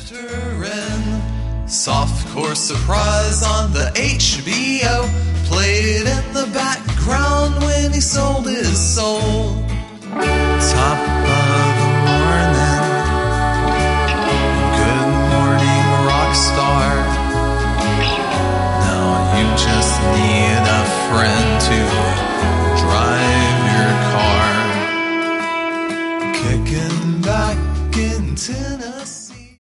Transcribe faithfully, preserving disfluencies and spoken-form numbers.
Softcore Surprise on the H B O. Play it in the back